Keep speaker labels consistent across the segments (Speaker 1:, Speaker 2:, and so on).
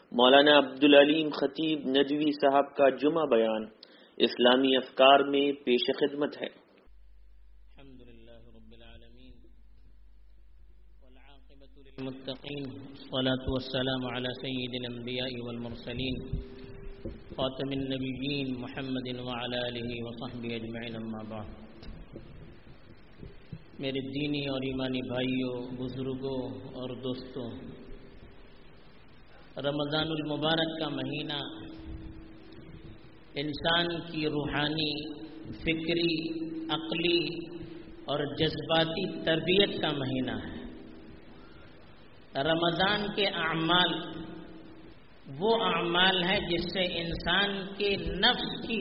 Speaker 1: مولانا عبدالعلیم خطیب ندوی صاحب کا جمعہ بیان اسلامی افکار میں پیش خدمت ہے۔
Speaker 2: الحمدللہ رب العالمین والعاقبۃ للمتقین والصلاة والسلام علی سید الانبیاء والمرسلین خاتم النبیین محمد وعلی آلہ وصحبہ اجمعین، اما بعد۔ میرے دینی اور ایمانی بھائیوں، بزرگوں اور دوستوں، رمضان المبارک کا مہینہ انسان کی روحانی، فکری، عقلی اور جذباتی تربیت کا مہینہ ہے۔ رمضان کے اعمال وہ اعمال ہیں جس سے انسان کے نفس کی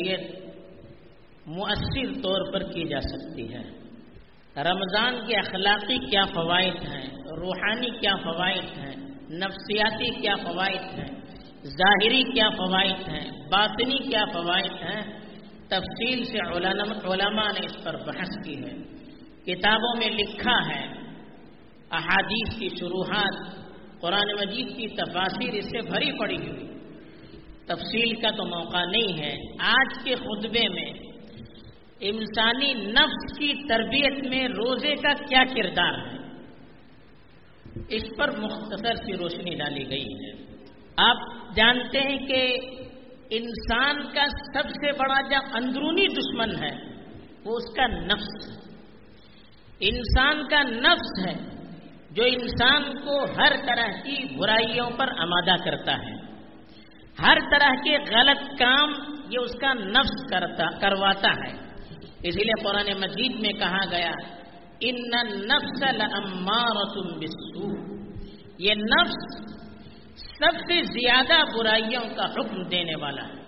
Speaker 2: تربیت مؤثر طور پر کی جا سکتی ہے۔ رمضان کے اخلاقی کیا فوائد ہیں، روحانی کیا فوائد ہیں، نفسیاتی کیا فوائد ہیں، ظاہری کیا فوائد ہیں، باطنی کیا فوائد ہیں، تفصیل سے علماء نے اس پر بحث کی ہے، کتابوں میں لکھا ہے، احادیث کی شروحات، قرآن مجید کی تفاسیر اس سے بھری پڑی ہوئی۔ تفصیل کا تو موقع نہیں ہے۔ آج کے خطبے میں انسانی نفس کی تربیت میں روزے کا کیا کردار ہے، اس پر مختصر سی روشنی ڈالی گئی ہے۔ آپ جانتے ہیں کہ انسان کا سب سے بڑا جو اندرونی دشمن ہے وہ اس کا نفس ہے۔ انسان کا نفس ہے جو انسان کو ہر طرح کی برائیوں پر آمادہ کرتا ہے، ہر طرح کے غلط کام یہ اس کا نفس کرواتا ہے۔ اسی لیے قرآن مجید میں کہا گیا ان النفس لامارۃ بالسوء، یہ نفس سب سے زیادہ برائیوں کا حکم دینے والا ہے۔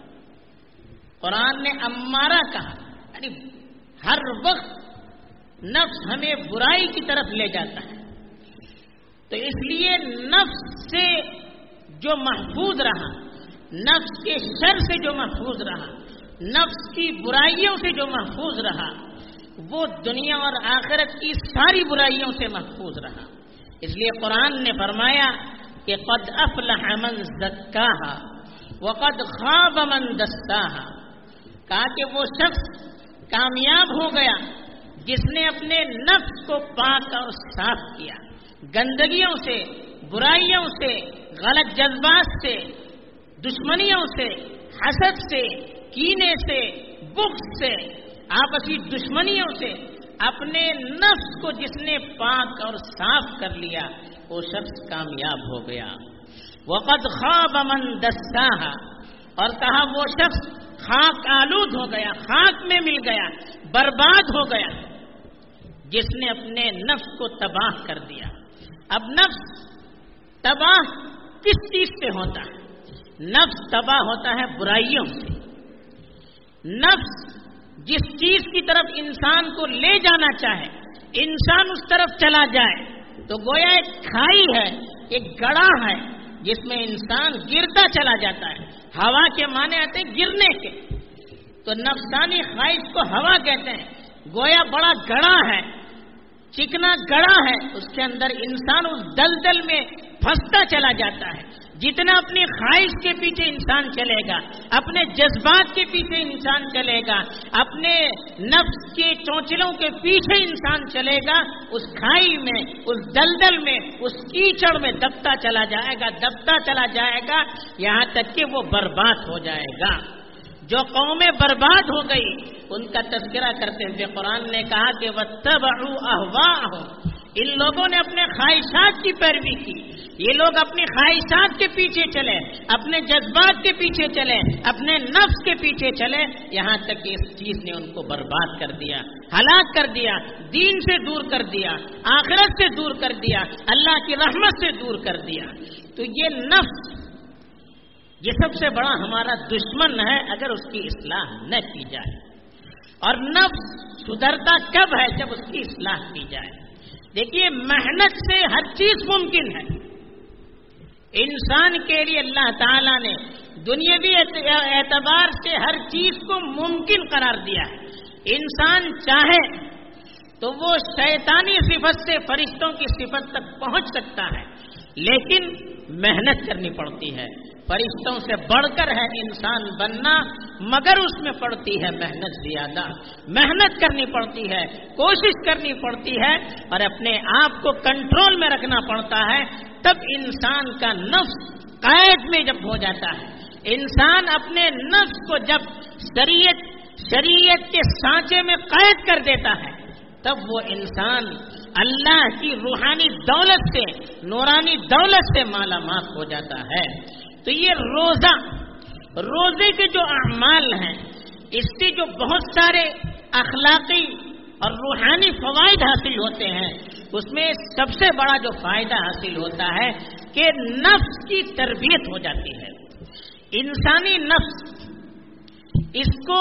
Speaker 2: قرآن نے امارہ کہا، یعنی ہر وقت نفس ہمیں برائی کی طرف لے جاتا ہے۔ تو اس لیے نفس سے جو محفوظ رہا، نفس کے شر سے جو محفوظ رہا، نفس کی برائیوں سے جو محفوظ رہا، وہ دنیا اور آخرت کی ساری برائیوں سے محفوظ رہا۔ اس لیے قرآن نے فرمایا کہ قد افلح من زکاہا وقد خاب من دساہا، کہا کہ وہ شخص کامیاب ہو گیا جس نے اپنے نفس کو پاک اور صاف کیا، گندگیوں سے، برائیوں سے، غلط جذبات سے، دشمنیوں سے، حسد سے، کینے سے، بغض سے، آپسی دشمنیوں سے اپنے نفس کو جس نے پاک اور صاف کر لیا وہ شخص کامیاب ہو گیا۔ وقد خاب من دساہا، اور کہا وہ شخص خاک آلود ہو گیا، خاک میں مل گیا، برباد ہو گیا جس نے اپنے نفس کو تباہ کر دیا۔ اب نفس تباہ کس چیز سے ہوتا ہے؟ نفس تباہ ہوتا ہے برائیوں سے۔ نفس جس چیز کی طرف انسان کو لے جانا چاہے، انسان اس طرف چلا جائے تو گویا ایک کھائی ہے، ایک گڑھا ہے جس میں انسان گرتا چلا جاتا ہے۔ ہوا کے معنی آتے ہیں گرنے کے، تو نفسانی خواہش کو ہوا کہتے ہیں۔ گویا بڑا گڑھا ہے، چکنا گڑھا ہے، اس کے اندر انسان اس دلدل میں پھنستا چلا جاتا ہے۔ جتنا اپنی خواہش کے پیچھے انسان چلے گا، اپنے جذبات کے پیچھے انسان چلے گا، اپنے نفس کے چونچلوں کے پیچھے انسان چلے گا، اس کھائی میں، اس دلدل میں، اس کیچڑ میں دبتا چلا جائے گا یہاں تک کہ وہ برباد ہو جائے گا۔ جو قومیں برباد ہو گئی ان کا تذکرہ کرتے ہوئے قرآن نے کہا کہ وَاتَّبَعُوا أَهْوَاءَهُمْ، ان لوگوں نے اپنے خواہشات کی پیروی کی۔ یہ لوگ اپنی خواہشات کے پیچھے چلے، اپنے جذبات کے پیچھے چلے، اپنے نفس کے پیچھے چلے، یہاں تک کہ اس چیز نے ان کو برباد کر دیا، ہلاک کر دیا، دین سے دور کر دیا، آخرت سے دور کر دیا، اللہ کی رحمت سے دور کر دیا۔ تو یہ نفس یہ سب سے بڑا ہمارا دشمن ہے اگر اس کی اصلاح نہ کی جائے۔ اور نفس سدھرتا کب ہے؟ جب اس کی اصلاح کی جائے۔ دیکھیے، محنت سے ہر چیز ممکن ہے۔ انسان کے لیے اللہ تعالیٰ نے دنیاوی اعتبار سے ہر چیز کو ممکن قرار دیا ہے۔ انسان چاہے تو وہ شیطانی صفت سے فرشتوں کی صفت تک پہنچ سکتا ہے، لیکن محنت کرنی پڑتی ہے. فرشتوں سے بڑھ کر ہے انسان بننا، مگر اس میں پڑتی ہے محنت زیادہ. محنت کرنی پڑتی ہے، کوشش کرنی پڑتی ہے اور اپنے آپ کو کنٹرول میں رکھنا پڑتا ہے. تب انسان کا نفس قید میں جب ہو جاتا ہے، انسان اپنے نفس کو جب شریعت کے سانچے میں قید کر دیتا ہے، تب وہ انسان اللہ کی روحانی دولت سے، نورانی دولت سے مالا مال ہو جاتا ہے. تو یہ روزے کے جو اعمال ہیں، اس سے جو بہت سارے اخلاقی اور روحانی فوائد حاصل ہوتے ہیں، اس میں سب سے بڑا جو فائدہ حاصل ہوتا ہے کہ نفس کی تربیت ہو جاتی ہے. انسانی نفس، اس کو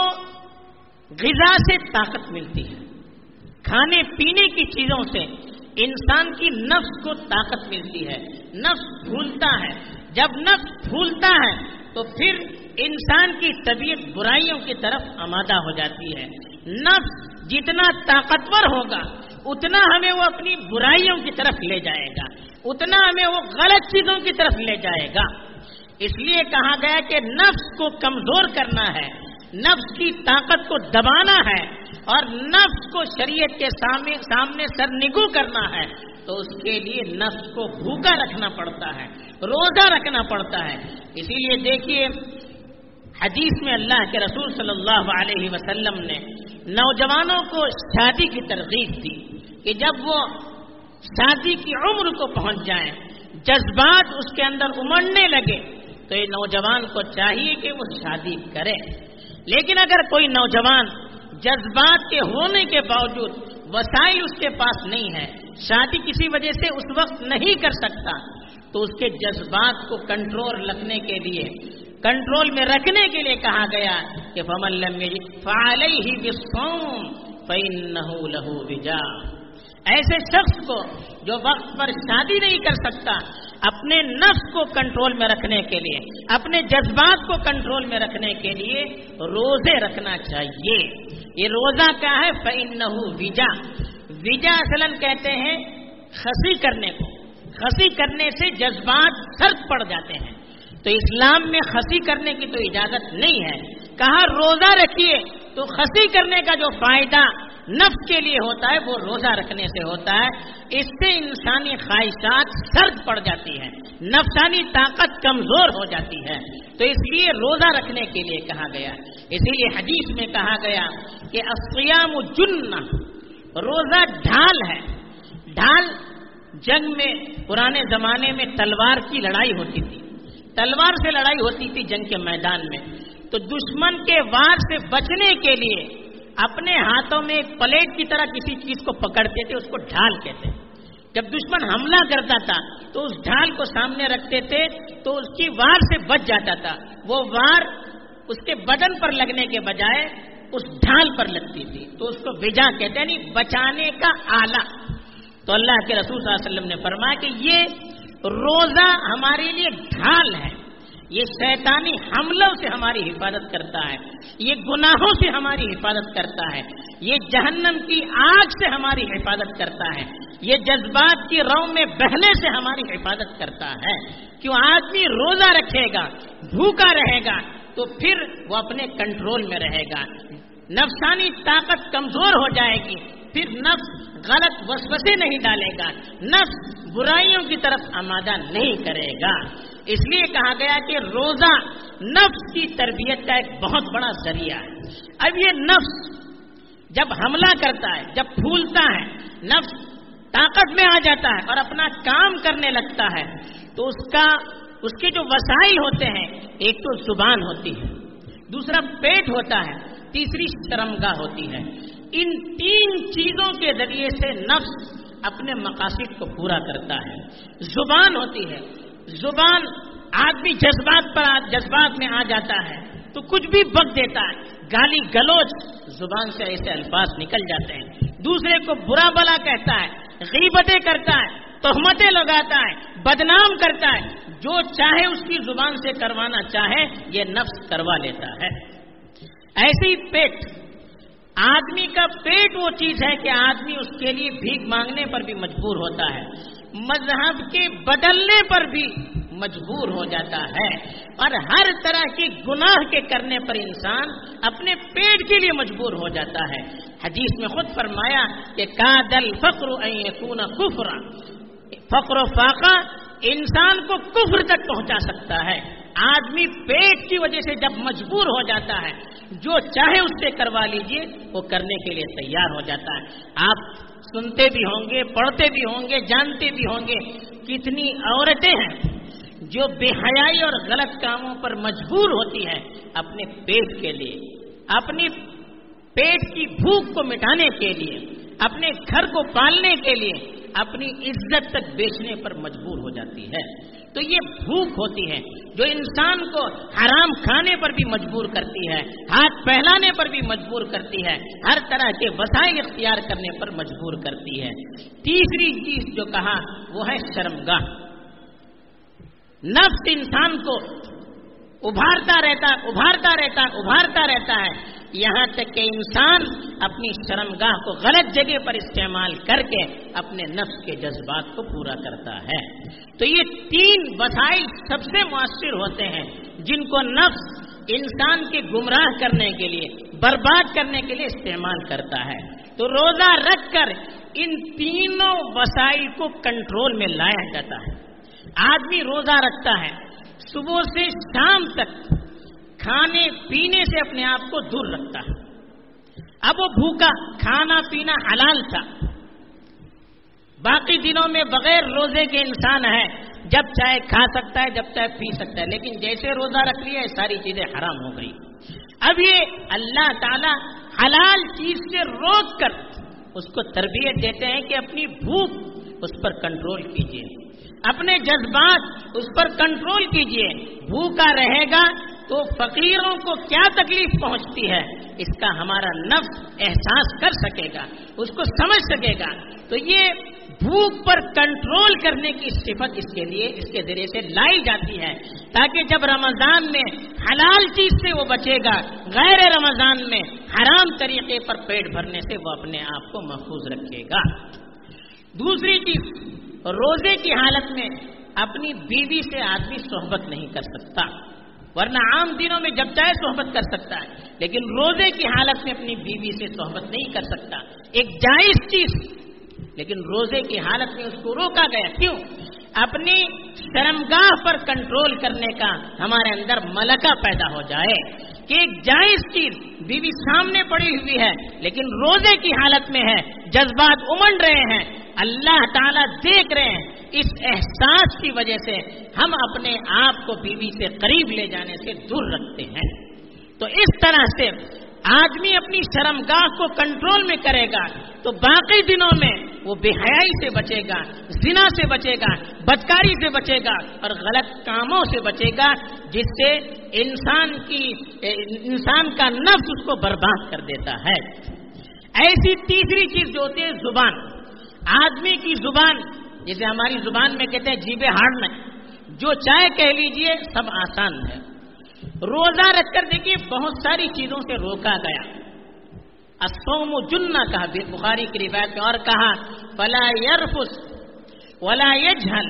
Speaker 2: غذا سے طاقت ملتی ہے، کھانے پینے کی چیزوں سے انسان کی نفس کو طاقت ملتی ہے. نفس پھولتا ہے، جب نفس پھولتا ہے تو پھر انسان کی طبیعت برائیوں کی طرف آمادہ ہو جاتی ہے. نفس جتنا طاقتور ہوگا اتنا ہمیں وہ اپنی برائیوں کی طرف لے جائے گا، اتنا ہمیں وہ غلط چیزوں کی طرف لے جائے گا. اس لیے کہا گیا کہ نفس کو کمزور کرنا ہے، نفس کی طاقت کو دبانا ہے اور نفس کو شریعت کے سامنے سرنگو کرنا ہے. تو اس کے لیے نفس کو بھوکا رکھنا پڑتا ہے، روزہ رکھنا پڑتا ہے. اسی لیے دیکھیے حدیث میں اللہ کے رسول صلی اللہ علیہ وسلم نے نوجوانوں کو شادی کی ترغیب دی کہ جب وہ شادی کی عمر کو پہنچ جائیں، جذبات اس کے اندر امڑنے لگے، تو یہ نوجوان کو چاہیے کہ وہ شادی کرے. لیکن اگر کوئی نوجوان جذبات کے ہونے کے باوجود وسائل اس کے پاس نہیں ہے، شادی کسی وجہ سے اس وقت نہیں کر سکتا، تو اس کے جذبات کو کنٹرول میں رکھنے کے لیے کہا گیا کہ فَمَن لَّمْ يَجِدْ فَعَلَيْهِ بِالصَّوْمِ فَإِنَّهُ لَهُ وِجَاءٌ. ایسے شخص کو جو وقت پر شادی نہیں کر سکتا، اپنے نفس کو کنٹرول میں رکھنے کے لیے، اپنے جذبات کو کنٹرول میں رکھنے کے لیے روزے رکھنا چاہیے. یہ روزہ کیا ہے؟ فَإِنَّهُ وِجَاءٌ. وجا اصلاً کہتے ہیں خسی کرنے کو. خسی کرنے سے جذبات سرد پڑ جاتے ہیں، تو اسلام میں خسی کرنے کی تو اجازت نہیں ہے. کہا روزہ رکھیے، تو خسی کرنے کا جو فائدہ نفس کے لیے ہوتا ہے وہ روزہ رکھنے سے ہوتا ہے. اس سے انسانی خواہشات سرد پڑ جاتی ہیں، نفسانی طاقت کمزور ہو جاتی ہے. تو اس لیے روزہ رکھنے کے لیے کہا گیا. اسی لیے حدیث میں کہا گیا کہ الصیام جنہ، روزہ ڈھال ہے. ڈھال جنگ میں پرانے زمانے میں تلوار کی لڑائی ہوتی تھی، تلوار سے لڑائی ہوتی تھی جنگ کے میدان میں. تو دشمن کے وار سے بچنے کے لیے اپنے ہاتھوں میں ایک پلیٹ کی طرح کسی چیز کو پکڑتے تھے، اس کو ڈھال کہتے ہیں. جب دشمن حملہ کرتا تھا تو اس ڈھال کو سامنے رکھتے تھے تو اس کی وار سے بچ جاتا تھا. وہ وار اس کے بدن پر لگنے کے بجائے اس ڈھال پر لگتی تھی، تو اس کو وجا کہتے ہیں، یعنی بچانے کا آلہ. تو اللہ کے رسول صلی اللہ علیہ وسلم نے فرمایا کہ یہ روزہ ہمارے لیے ڈھال ہے، یہ شیطانی حملوں سے ہماری حفاظت کرتا ہے، یہ گناہوں سے ہماری حفاظت کرتا ہے، یہ جہنم کی آگ سے ہماری حفاظت کرتا ہے، یہ جذبات کی رو میں بہنے سے ہماری حفاظت کرتا ہے. کیوں آدمی روزہ رکھے گا، بھوکا رہے گا، تو پھر وہ اپنے کنٹرول میں رہے گا، نفسانی طاقت کمزور ہو جائے گی، پھر نفس غلط وسوسے نہیں ڈالے گا، نفس برائیوں کی طرف آمادہ نہیں کرے گا. اس لیے کہا گیا کہ روزہ نفس کی تربیت کا ایک بہت بڑا ذریعہ ہے. اب یہ نفس جب حملہ کرتا ہے، جب پھولتا ہے، نفس طاقت میں آ جاتا ہے اور اپنا کام کرنے لگتا ہے، تو اس کے جو وسائل ہوتے ہیں، ایک تو زبان ہوتی ہے، دوسرا پیٹ ہوتا ہے، تیسری شرمگاہ ہوتی ہے. ان تین چیزوں کے ذریعے سے نفس اپنے مقاصد کو پورا کرتا ہے. زبان ہوتی ہے، زبان آدمی جذبات میں آ جاتا ہے تو کچھ بھی بک دیتا ہے، گالی گلوچ زبان سے ایسے الفاظ نکل جاتے ہیں، دوسرے کو برا بلا کہتا ہے، غیبتیں کرتا ہے، تہمتیں لگاتا ہے، بدنام کرتا ہے، جو چاہے اس کی زبان سے کروانا چاہے یہ نفس کروا لیتا ہے. ایسے ہی پیٹ، آدمی کا پیٹ وہ چیز ہے کہ آدمی اس کے لیے بھیک مانگنے پر بھی مجبور ہوتا ہے. مذہب کے بدلنے پر بھی مجبور ہو جاتا ہے، اور ہر طرح کے گناہ کے کرنے پر انسان اپنے پیٹ کے لیے مجبور ہو جاتا ہے۔ حدیث میں خود فرمایا کہ کاد الفقر ان یکون کفرا، فقر و فاقہ انسان کو کفر تک پہنچا سکتا ہے۔ آدمی پیٹ کی وجہ سے جب مجبور ہو جاتا ہے، جو چاہے اس سے کروا لیجئے، وہ کرنے کے لیے تیار ہو جاتا ہے۔ آپ سنتے بھی ہوں گے، پڑھتے بھی ہوں گے، جانتے بھی ہوں گے، کتنی عورتیں ہیں جو بے حیائی اور غلط کاموں پر مجبور ہوتی ہیں اپنے پیٹ کے لیے، اپنی پیٹ کی بھوک کو مٹانے کے لیے، اپنے گھر کو پالنے کے لیے، اپنی عزت تک بیچنے پر مجبور ہو جاتی ہے۔ تو یہ بھوک ہوتی ہے جو انسان کو حرام کھانے پر بھی مجبور کرتی ہے، ہاتھ پھیلانے پر بھی مجبور کرتی ہے، ہر طرح کے وسائل اختیار کرنے پر مجبور کرتی ہے۔ تیسری چیز جو کہا وہ ہے شرمگاہ۔ نفس انسان کو ابھارتا رہتا ہے، یہاں تک کہ انسان اپنی شرمگاہ کو غلط جگہ پر استعمال کر کے اپنے نفس کے جذبات کو پورا کرتا ہے۔ تو یہ تین وسائل سب سے مؤثر ہوتے ہیں جن کو نفس انسان کے گمراہ کرنے کے لیے، برباد کرنے کے لیے استعمال کرتا ہے۔ تو روزہ رکھ کر ان تینوں وسائل کو کنٹرول میں لایا جاتا ہے۔ آدمی روزہ رکھتا ہے، صبح سے شام تک کھانے پینے سے اپنے آپ کو دور رکھتا ہے۔ اب وہ بھوکا، کھانا پینا حلال تھا، باقی دنوں میں بغیر روزے کے انسان ہے، جب چاہے کھا سکتا ہے، جب چاہے پی سکتا ہے، لیکن جیسے روزہ رکھ لیا یہ ساری چیزیں حرام ہو گئی۔ اب یہ اللہ تعالی حلال چیز سے روک کر اس کو تربیت دیتے ہیں کہ اپنی بھوک اس پر کنٹرول کیجیے، اپنے جذبات اس پر کنٹرول کیجیے۔ بھوکا رہے گا تو فقیروں کو کیا تکلیف پہنچتی ہے اس کا ہمارا نفس احساس کر سکے گا، اس کو سمجھ سکے گا۔ تو یہ بھوک پر کنٹرول کرنے کی صفت اس کے ذریعے سے لائی جاتی ہے، تاکہ جب رمضان میں حلال چیز سے وہ بچے گا، غیر رمضان میں حرام طریقے پر پیٹ بھرنے سے وہ اپنے آپ کو محفوظ رکھے گا۔ دوسری چیز، روزے کی حالت میں اپنی بیوی سے آدمی صحبت نہیں کر سکتا، ورنہ عام دنوں میں جب چاہے صحبت کر سکتا ہے، لیکن روزے کی حالت میں اپنی بیوی سے صحبت نہیں کر سکتا۔ ایک جائز چیز، لیکن روزے کی حالت میں اس کو روکا گیا۔ کیوں؟ اپنی شرمگاہ پر کنٹرول کرنے کا ہمارے اندر ملکہ پیدا ہو جائے کہ ایک جائز چیز بیوی سامنے پڑی ہوئی ہے لیکن روزے کی حالت میں ہے، جذبات امنڈ رہے ہیں، اللہ تعالیٰ دیکھ رہے ہیں، اس احساس کی وجہ سے ہم اپنے آپ کو بیوی سے قریب لے جانے سے دور رکھتے ہیں۔ تو اس طرح سے آدمی اپنی شرمگاہ کو کنٹرول میں کرے گا تو باقی دنوں میں وہ بے حیائی سے بچے گا، زنا سے بچے گا، بدکاری سے بچے گا اور غلط کاموں سے بچے گا، جس سے انسان کا نفس اس کو برباد کر دیتا ہے۔ ایسی تیسری چیز جو ہوتی ہے زبان، آدمی کی زبان، جسے ہماری زبان میں کہتے ہیں جیبے ہاڑ میں، جو چاہے کہہ لیجئے سب آسان ہے۔ روزہ رکھ کر دیکھیے بہت ساری چیزوں سے روکا گیا۔ الصوم جنہ کہا بخاری کی روایت میں، اور کہا فلا يرفث ولا يجهل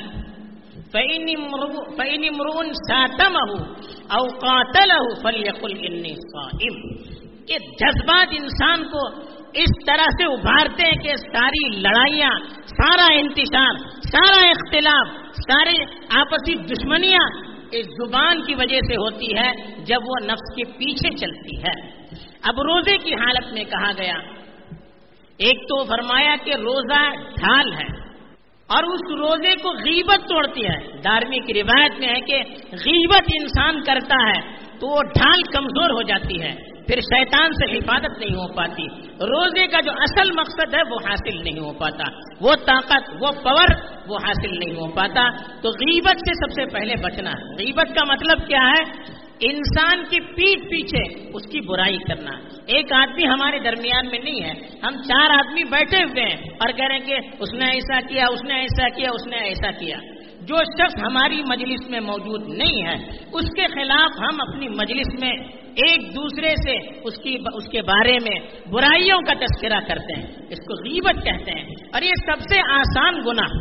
Speaker 2: فإن امرؤ شاتمه أو قاتله فليقل إني صائم۔ کہ جذبات انسان کو اس طرح سے ابھارتے ہیں کہ ساری لڑائیاں، سارا انتشار، سارا اختلاف، ساری آپسی دشمنیاں اس زبان کی وجہ سے ہوتی ہے جب وہ نفس کے پیچھے چلتی ہے۔ اب روزے کی حالت میں کہا گیا، ایک تو فرمایا کہ روزہ ڈھال ہے اور اس روزے کو غیبت توڑتی ہے۔ دارمی کی روایت میں ہے کہ غیبت انسان کرتا ہے تو وہ ڈھال کمزور ہو جاتی ہے، پھر شیطان سے حفاظت نہیں ہو پاتی، روزے کا جو اصل مقصد ہے وہ حاصل نہیں ہو پاتا، وہ طاقت، وہ پاور وہ حاصل نہیں ہو پاتا۔ تو غیبت سے سب سے پہلے بچنا ہے۔ غیبت کا مطلب کیا ہے؟ انسان کی پیٹھ پیچھے اس کی برائی کرنا۔ ایک آدمی ہمارے درمیان میں نہیں ہے، ہم 4 آدمی بیٹھے ہوئے ہیں اور کہہ رہے ہیں کہ اس نے ایسا کیا، اس نے ایسا کیا، اس نے ایسا کیا۔ جو شخص ہماری مجلس میں موجود نہیں ہے اس کے خلاف ہم اپنی مجلس میں ایک دوسرے سے اس کے بارے میں برائیوں کا تذکرہ کرتے ہیں، اس کو غیبت کہتے ہیں۔ اور یہ سب سے آسان گناہ،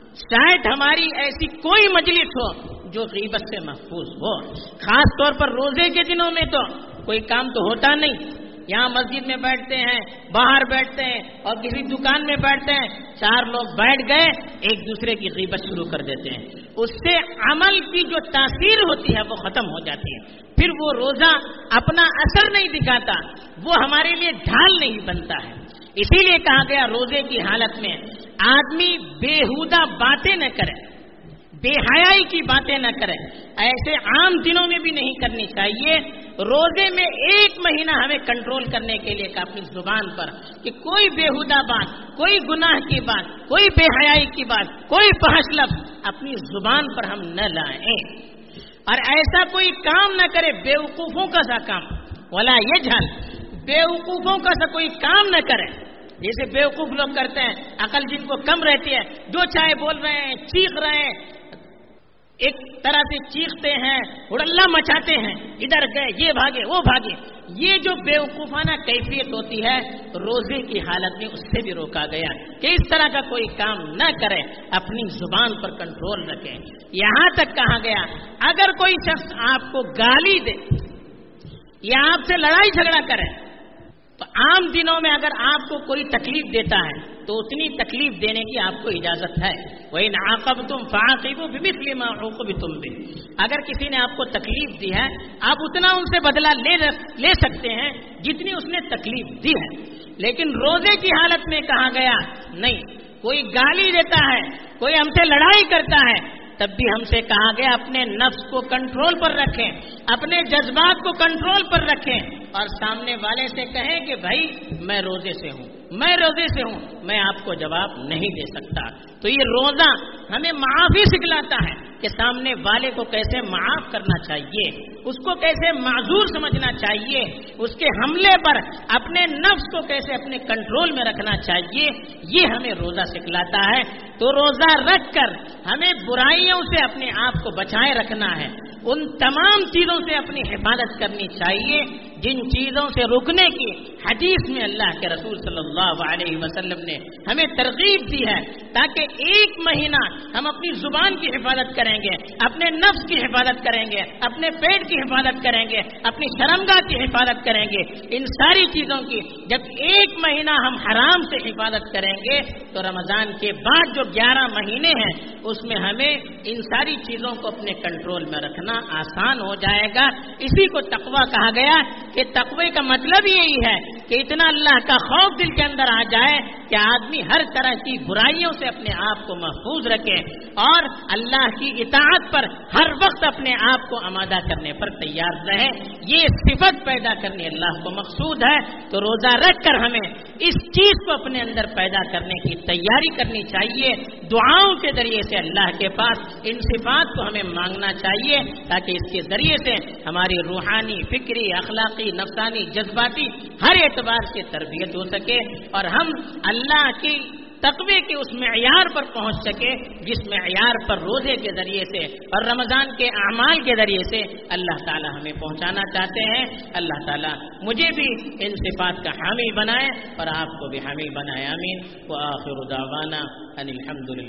Speaker 2: شاید ہماری ایسی کوئی مجلس ہو جو غیبت سے محفوظ ہو. خاص طور پر روزے کے دنوں میں تو کوئی کام تو ہوتا نہیں. یہاں مسجد میں بیٹھتے ہیں, باہر بیٹھتے ہیں, اور کسی دکان میں بیٹھتے ہیں, 4 لوگ بیٹھ گئے, ایک دوسرے کی غیبت شروع کر دیتے ہیں. اس سے عمل کی جو تاثیر ہوتی ہے وہ ختم ہو جاتی ہے. پھر وہ روزہ اپنا اثر نہیں دکھاتا, وہ ہمارے لیے ڈھال نہیں بنتا ہے. اسی لیے کہا گیا روزے کی حالت میں آدمی بےہودہ باتیں نہ کرے, بے حیائی کی باتیں نہ کرے. ایسے عام دنوں میں بھی نہیں کرنی چاہیے. روزے میں 1 مہینہ ہمیں کنٹرول کرنے کے لیے کہ اپنی زبان پر کہ کوئی بےہودہ بات, کوئی گناہ کی بات, کوئی بے حیائی کی بات, کوئی فحش لفظ اپنی زبان پر ہم نہ لائیں, اور ایسا کوئی کام نہ کرے بیوقوفوں کا سا کام. ولا یجہل, بیوقوفوں کا سا کوئی کام نہ کرے جیسے بیوقوف لوگ کرتے ہیں, عقل جن کو کم رہتی ہے, جو چاہے بول رہے ہیں, چیخ رہے ہیں, ایک طرح سے چیختے ہیں, ہڑلہ مچاتے ہیں, ادھر گئے, یہ بھاگے, وہ بھاگے. یہ جو بیوقوفانہ کیفیت ہوتی ہے روزے کی حالت میں اس سے بھی روکا گیا کہ اس طرح کا کوئی کام نہ کرے, اپنی زبان پر کنٹرول رکھے. یہاں تک کہا گیا اگر کوئی شخص آپ کو گالی دے یا آپ سے لڑائی جھگڑا کرے تو عام دنوں میں اگر آپ کو کوئی تکلیف دیتا ہے تو اتنی تکلیف دینے کی آپ کو اجازت ہے. وَإِنْ عَاقَبْتُمْ فَعَاقِبُوا بِمِثْلِ مَا عُوقِبْتُمْ بِهِ, اگر کسی نے آپ کو تکلیف دی ہے آپ اتنا ان سے بدلہ لے سکتے ہیں جتنی اس نے تکلیف دی ہے. لیکن روزے کی حالت میں کہا گیا نہیں, کوئی گالی دیتا ہے, کوئی ہم سے لڑائی کرتا ہے, تب بھی ہم سے کہا گیا اپنے نفس کو کنٹرول پر رکھیں, اپنے جذبات کو کنٹرول پر رکھیں, اور سامنے والے سے کہیں کہ بھائی میں روزے سے ہوں, میں روزے سے ہوں, میں آپ کو جواب نہیں دے سکتا. تو یہ روزہ ہمیں معافی سکھلاتا ہے کہ سامنے والے کو کیسے معاف کرنا چاہیے, اس کو کیسے معذور سمجھنا چاہیے, اس کے حملے پر اپنے نفس کو کیسے اپنے کنٹرول میں رکھنا چاہیے, یہ ہمیں روزہ سکھلاتا ہے. تو روزہ رکھ کر ہمیں برائیوں سے اپنے آپ کو بچائے رکھنا ہے, ان تمام چیزوں سے اپنی حفاظت کرنی چاہیے جن چیزوں سے رکنے کی حدیث میں اللہ کے رسول صلی اللہ علیہ وسلم نے ہمیں ترغیب دی ہے, تاکہ 1 مہینہ ہم اپنی زبان کی حفاظت کریں گے, اپنے نفس کی حفاظت کریں گے, اپنے پیٹ کی حفاظت کریں گے, اپنی شرمگاہ کی حفاظت کریں گے. ان ساری چیزوں کی جب 1 مہینہ ہم حرام سے حفاظت کریں گے تو رمضان کے بعد جو 11 مہینے ہیں اس میں ہمیں ان ساری چیزوں کو اپنے کنٹرول میں رکھنا آسان ہو جائے گا. اسی کو تقویٰ کہا گیا کہ تقوی کا مطلب یہی ہے کہ اتنا اللہ کا خوف دل کے اندر آ جائے کہ آدمی ہر طرح کی برائیوں سے اپنے آپ کو محفوظ رکھے اور اللہ کی اطاعت پر ہر وقت اپنے آپ کو آمادہ کرنے پر تیار رہے. یہ صفت پیدا کرنی اللہ کو مقصود ہے. تو روزہ رکھ کر ہمیں اس چیز کو اپنے اندر پیدا کرنے کی تیاری کرنی چاہیے. دعاؤں کے ذریعے سے اللہ کے پاس ان صفات کو ہمیں مانگنا چاہیے تاکہ اس کے ذریعے سے ہماری روحانی, فکری, اخلاقی, نفسانی, جذباتی ہر اعتبار سے تربیت ہو سکے اور ہم اللہ کی تقوی کے اس معیار پر پہنچ سکے جس معیار پر روزے کے ذریعے سے اور رمضان کے اعمال کے ذریعے سے اللہ تعالی ہمیں پہنچانا چاہتے ہیں. اللہ تعالی مجھے بھی ان صفات کا حامی بنائے اور آپ کو بھی حامی بنائے. آمین. وآخر دعوانا ان الحمد للہ.